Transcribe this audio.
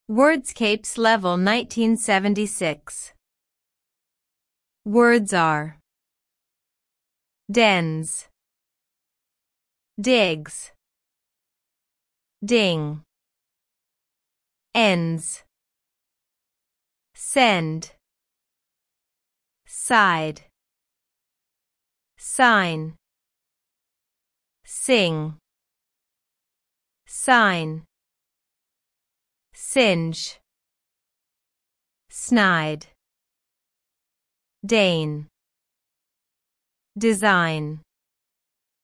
Wordscapes Level 1976. Words are dens, digs, ding, ends, send, side, sign, sing, sign, singe, snide, Dane, design.